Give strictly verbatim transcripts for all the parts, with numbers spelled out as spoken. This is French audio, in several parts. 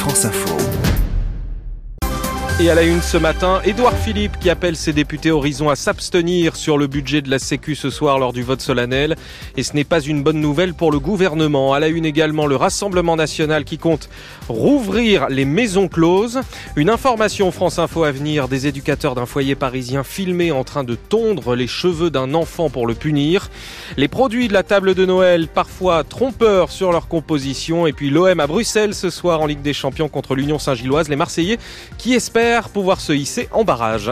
France Info. Et à la une ce matin, Édouard Philippe qui appelle ses députés Horizon à s'abstenir sur le budget de la Sécu ce soir lors du vote solennel. Et ce n'est pas une bonne nouvelle pour le gouvernement. À la une également, le Rassemblement national qui compte rouvrir les maisons closes. Une information France Info à venir, des éducateurs d'un foyer parisien filmés en train de tondre les cheveux d'un enfant pour le punir. Les produits de la table de Noël parfois trompeurs sur leur composition. Et puis l'O M à Bruxelles ce soir en Ligue des Champions contre l'Union Saint-Gilloise. Les Marseillais qui espèrent pouvoir se hisser en barrage.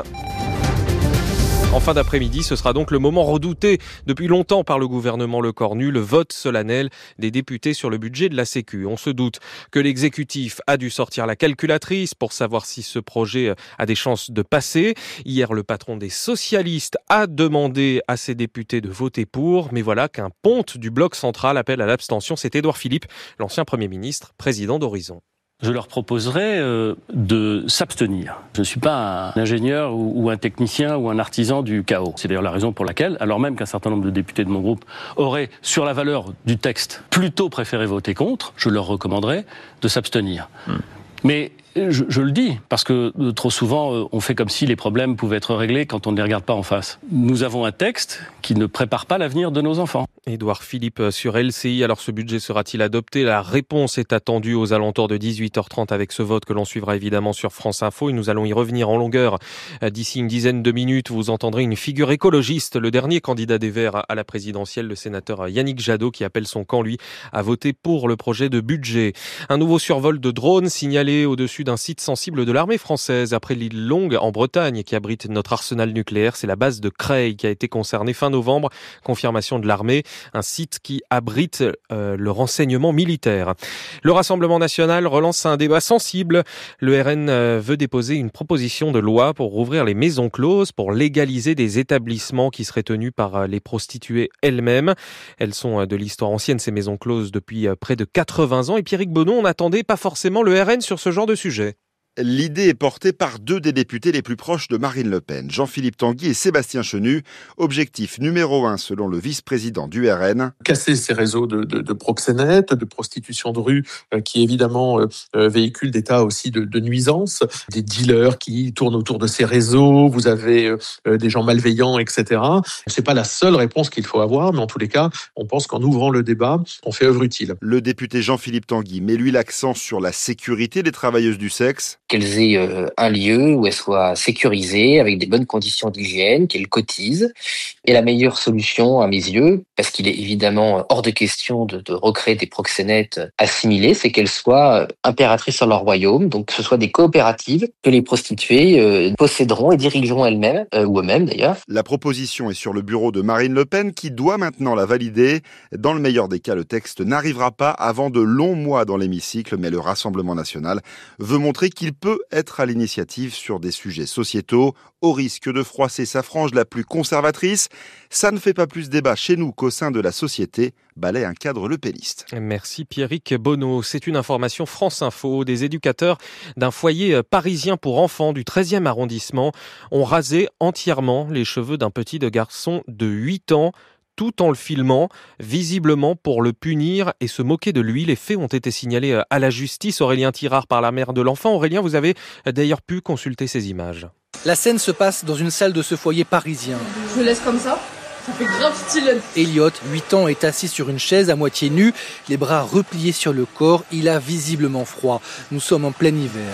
En fin d'après-midi, ce sera donc le moment redouté depuis longtemps par le gouvernement Le Cornu, le vote solennel des députés sur le budget de la Sécu. On se doute que l'exécutif a dû sortir la calculatrice pour savoir si ce projet a des chances de passer. Hier, le patron des socialistes a demandé à ses députés de voter pour, mais voilà qu'un ponte du bloc central appelle à l'abstention. C'est Édouard Philippe, l'ancien Premier ministre, président d'Horizon. Je leur proposerais euh, de s'abstenir. Je ne suis pas un ingénieur ou, ou un technicien ou un artisan du chaos. C'est d'ailleurs la raison pour laquelle, alors même qu'un certain nombre de députés de mon groupe auraient, sur la valeur du texte, plutôt préféré voter contre, je leur recommanderais de s'abstenir. Mmh. Mais je, je le dis, parce que trop souvent, on fait comme si les problèmes pouvaient être réglés quand on ne les regarde pas en face. Nous avons un texte qui ne prépare pas l'avenir de nos enfants. Édouard Philippe sur L C I. Alors ce budget sera-t-il adopté? La réponse est attendue aux alentours de dix-huit heures trente avec ce vote que l'on suivra évidemment sur France Info. Et nous allons y revenir en longueur. D'ici une dizaine de minutes, vous entendrez une figure écologiste, le dernier candidat des Verts à la présidentielle, le sénateur Yannick Jadot, qui appelle son camp, lui, à voter pour le projet de budget. Un nouveau survol de drones signalé au-dessus d'un site sensible de l'armée française après l'île Longue en Bretagne qui abrite notre arsenal nucléaire. C'est la base de Creil qui a été concernée fin novembre. Confirmation de l'armée. Un site qui abrite euh, le renseignement militaire. Le Rassemblement national relance un débat sensible. Le R N euh, veut déposer une proposition de loi pour rouvrir les maisons closes, pour légaliser des établissements qui seraient tenus par euh, les prostituées elles-mêmes. Elles sont euh, de l'histoire ancienne, ces maisons closes, depuis euh, près de quatre-vingts ans. Et Pierrick Bonneau, on n'attendait pas forcément le R N sur ce genre de sujet. L'idée est portée par deux des députés les plus proches de Marine Le Pen, Jean-Philippe Tanguy et Sébastien Chenu. Objectif numéro un selon le vice-président du R N. Casser ces réseaux de, de, de proxénètes, de prostitution de rue, euh, qui évidemment euh, véhiculent des tas aussi de, de nuisances. Des dealers qui tournent autour de ces réseaux, vous avez euh, des gens malveillants, et cetera. C'est pas la seule réponse qu'il faut avoir, mais en tous les cas, on pense qu'en ouvrant le débat, on fait œuvre utile. Le député Jean-Philippe Tanguy met lui l'accent sur la sécurité des travailleuses du sexe. Qu'elles aient euh, un lieu où elles soient sécurisées, avec des bonnes conditions d'hygiène, qu'elles cotisent. Et la meilleure solution, à mes yeux, parce qu'il est évidemment hors de question de, de recréer des proxénètes assimilés, c'est qu'elles soient impératrices sur leur royaume, donc que ce soit des coopératives que les prostituées euh, posséderont et dirigeront elles-mêmes, euh, ou eux-mêmes d'ailleurs. La proposition est sur le bureau de Marine Le Pen qui doit maintenant la valider. Dans le meilleur des cas, le texte n'arrivera pas avant de longs mois dans l'hémicycle, mais le Rassemblement national veut montrer qu'il peut être à l'initiative sur des sujets sociétaux, au risque de froisser sa frange la plus conservatrice. Ça ne fait pas plus débat chez nous qu'au sein de la société, balaie un cadre lepéniste. Merci Pierrick Bonneau. C'est une information France Info. Des éducateurs d'un foyer parisien pour enfants du treizième arrondissement ont rasé entièrement les cheveux d'un petit garçon de huit ans, tout en le filmant, visiblement pour le punir et se moquer de lui. Les faits ont été signalés à la justice. Aurélien Tirard par la mère de l'enfant. Aurélien, vous avez d'ailleurs pu consulter ces images. La scène se passe dans une salle de ce foyer parisien. Je le laisse comme ça. Ça fait grave stylé. Elliot, huit ans, est assis sur une chaise à moitié nu, les bras repliés sur le corps. Il a visiblement froid. Nous sommes en plein hiver.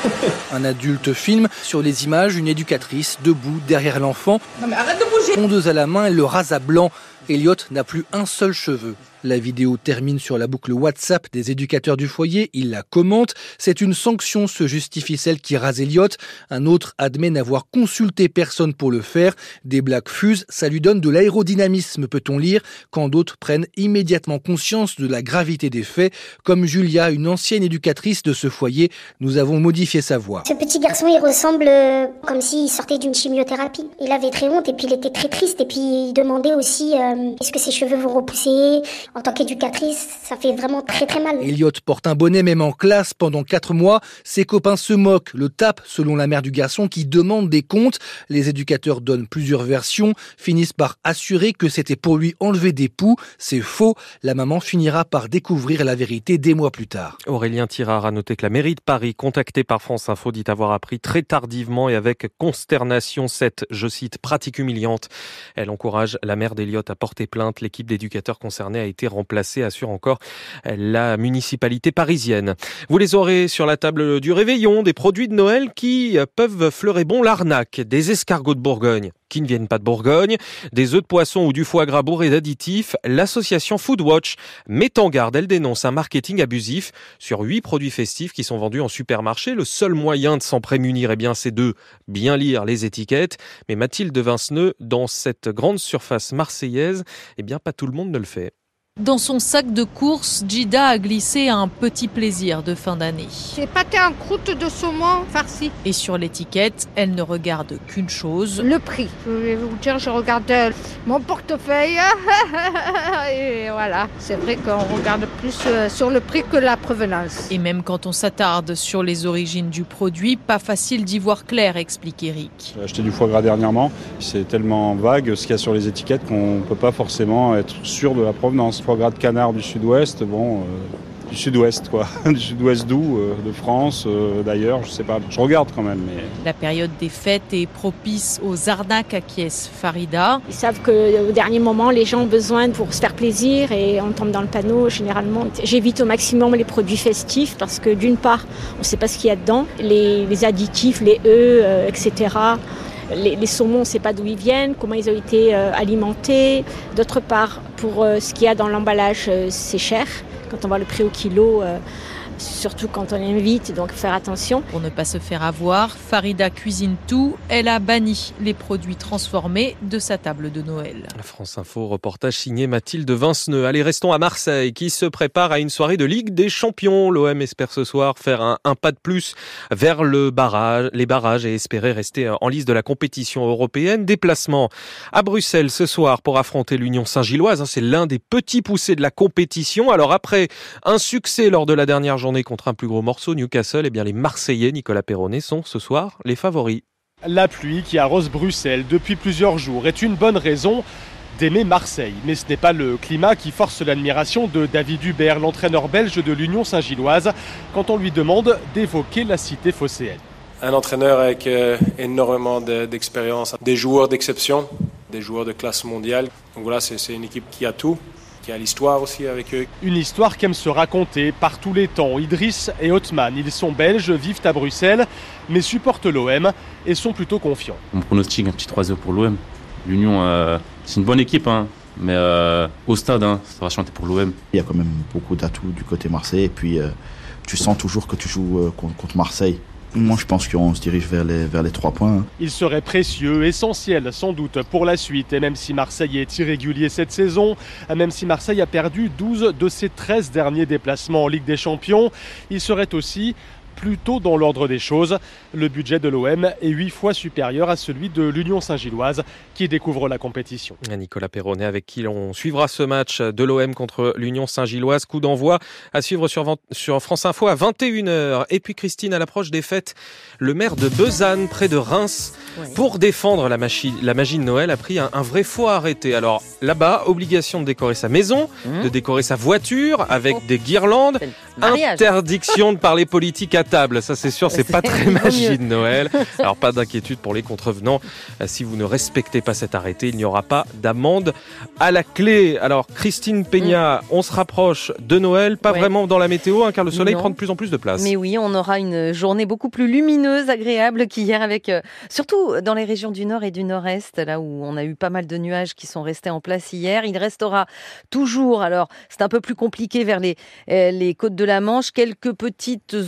Un adulte filme sur les images une éducatrice debout derrière l'enfant. Non mais arrête de bouger. Tondeuse à la main, elle le rase à blanc. Elliot n'a plus un seul cheveu. La vidéo termine sur la boucle WhatsApp des éducateurs du foyer. Il la commente. C'est une sanction, se justifie celle qui rase Elliot. Un autre admet n'avoir consulté personne pour le faire. Des blagues fusent. Ça lui donne de l'aérodynamisme, peut-on lire, quand d'autres prennent immédiatement conscience de la gravité des faits. Comme Julia, une ancienne éducatrice de ce foyer, nous avons modifié sa voix. Ce petit garçon, il ressemble euh, comme s'il sortait d'une chimiothérapie. Il avait très honte et puis il était très triste et puis il demandait aussi euh, euh, est-ce que ses cheveux vont repousser? En tant qu'éducatrice, ça fait vraiment très très mal. Elliot porte un bonnet même en classe pendant quatre mois. Ses copains se moquent, le tapent selon la mère du garçon qui demande des comptes. Les éducateurs donnent plusieurs versions, finissent par assurer que c'était pour lui enlever des poux. C'est faux. La maman finira par découvrir la vérité des mois plus tard. Aurélien Tirard a noté que la mairie de Paris, contactée par France Info, dit avoir appris très tardivement et avec consternation cette, je cite, pratique humiliante. Elle encourage la mère d'Elliot à porter plainte. L'équipe d'éducateurs concernés a été remplacée, assure encore la municipalité parisienne. Vous les aurez sur la table du réveillon, des produits de Noël qui peuvent fleurer bon l'arnaque. Des escargots de Bourgogne qui ne viennent pas de Bourgogne, des œufs de poisson ou du foie gras bourrés d'additifs. L'association Foodwatch met en garde, elle dénonce un marketing abusif sur huit produits festifs qui sont vendus en supermarché. Le seul moyen de s'en prémunir, eh bien, c'est de bien lire les étiquettes. Mais Mathilde Vinceneux, dans cette grande surface marseillaise, eh bien, pas tout le monde ne le fait. Dans son sac de courses, Gida a glissé un petit plaisir de fin d'année. C'est pâté en croûte de saumon farci. Et sur l'étiquette, elle ne regarde qu'une chose. Le prix. Je vais vous dire, je regarde mon portefeuille. Et voilà, c'est vrai qu'on regarde plus sur le prix que la provenance. Et même quand on s'attarde sur les origines du produit, pas facile d'y voir clair, explique Eric. J'ai acheté du foie gras dernièrement. C'est tellement vague ce qu'il y a sur les étiquettes qu'on ne peut pas forcément être sûr de la provenance. Foie gras de canard du sud-ouest, bon, euh, du sud-ouest quoi, du sud-ouest d'où, euh, de France, euh, d'ailleurs, je sais pas, je regarde quand même. Mais... La période des fêtes est propice aux arnaques, acquiesce Farida. Ils savent qu'au dernier moment, les gens ont besoin pour se faire plaisir et on tombe dans le panneau généralement. J'évite au maximum les produits festifs parce que d'une part, on ne sait pas ce qu'il y a dedans, les, les additifs, les œufs, euh, et cetera. Les, les saumons, on ne sait pas d'où ils viennent, comment ils ont été euh, alimentés. D'autre part, pour euh, ce qu'il y a dans l'emballage, euh, c'est cher. Quand on voit le prix au kilo, euh, surtout quand on invite, donc faire attention. Pour ne pas se faire avoir, Farida cuisine tout. Elle a banni les produits transformés de sa table de Noël. France Info, reportage signé Mathilde Vinceneux. Allez, restons à Marseille, qui se prépare à une soirée de Ligue des Champions. L'O M espère ce soir faire un, un pas de plus vers le barrage, les barrages et espérer rester en lice de la compétition européenne. Déplacement à Bruxelles ce soir pour affronter l'Union Saint-Gilloise. C'est l'un des petits poussés de la compétition. Alors après un succès lors de la dernière journée contre un plus gros morceau, Newcastle, eh bien les Marseillais, Nicolas Perronnet, sont ce soir les favoris. La pluie qui arrose Bruxelles depuis plusieurs jours est une bonne raison d'aimer Marseille. Mais ce n'est pas le climat qui force l'admiration de David Hubert, l'entraîneur belge de l'Union Saint-Gilloise, quand on lui demande d'évoquer la cité phocéenne. Un entraîneur avec euh, énormément de, d'expérience, des joueurs d'exception, des joueurs de classe mondiale. Donc voilà, c'est, c'est une équipe qui a tout. Il y a l'histoire aussi avec eux. Une histoire qu'aiment se raconter par tous les temps. Idriss et Othman, ils sont belges, vivent à Bruxelles, mais supportent l'O M et sont plutôt confiants. On pronostique un petit trois zéro pour l'O M. L'Union, euh, c'est une bonne équipe, hein, mais euh, au stade, hein, ça va chanter pour l'O M. Il y a quand même beaucoup d'atouts du côté Marseille et puis euh, tu sens toujours que tu joues euh, contre Marseille. Moi, je pense qu'on se dirige vers les, vers les trois points. Il serait précieux, essentiel sans doute pour la suite. Et même si Marseille est irrégulier cette saison, même si Marseille a perdu douze de ses treize derniers déplacements en Ligue des Champions, il serait aussi plutôt dans l'ordre des choses. Le budget de l'O M est huit fois supérieur à celui de l'Union Saint-Gilloise qui découvre la compétition. Nicolas Perronnet avec qui on suivra ce match de l'O M contre l'Union Saint-Gilloise. Coup d'envoi à suivre sur, sur France Info à vingt et une heures. Et puis Christine, à l'approche des fêtes, le maire de Besanne, près de Reims, ouais. pour défendre la magie, la magie de Noël, a pris un, un vrai faux arrêté. Alors là-bas, obligation de décorer sa maison, mmh. de décorer sa voiture avec oh. des guirlandes, interdiction de parler politique à table, ça c'est sûr, c'est, c'est pas très magie de Noël. Alors pas d'inquiétude pour les contrevenants, si vous ne respectez pas cet arrêté, il n'y aura pas d'amende à la clé. Alors Christine Peña, mm. on se rapproche de Noël, pas ouais. vraiment dans la météo, hein, car le soleil non. prend de plus en plus de place. Mais oui, on aura une journée beaucoup plus lumineuse, agréable qu'hier, avec euh, surtout dans les régions du nord et du nord-est, là où on a eu pas mal de nuages qui sont restés en place hier. Il restera toujours, alors c'est un peu plus compliqué vers les, euh, les côtes de la Manche, quelques petites ondées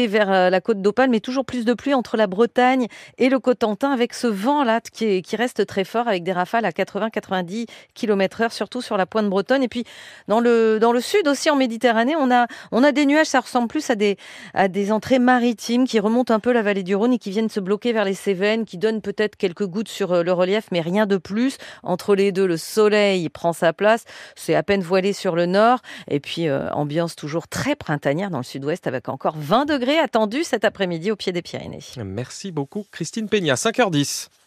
aller vers la côte d'Opale, mais toujours plus de pluie entre la Bretagne et le Cotentin, avec ce vent-là qui, est, qui reste très fort, avec des rafales à quatre-vingts à quatre-vingt-dix kilomètres heure, surtout sur la pointe bretonne. Et puis, dans le, dans le sud aussi, en Méditerranée, on a, on a des nuages, ça ressemble plus à des, à des entrées maritimes qui remontent un peu la vallée du Rhône et qui viennent se bloquer vers les Cévennes, qui donnent peut-être quelques gouttes sur le relief, mais rien de plus. Entre les deux, le soleil prend sa place. C'est à peine voilé sur le nord. Et puis, euh, ambiance toujours très printanière dans le sud-ouest, avec encore vingt degrés attendus cet après-midi au pied des Pyrénées. Merci beaucoup Christine Peña, cinq heures dix.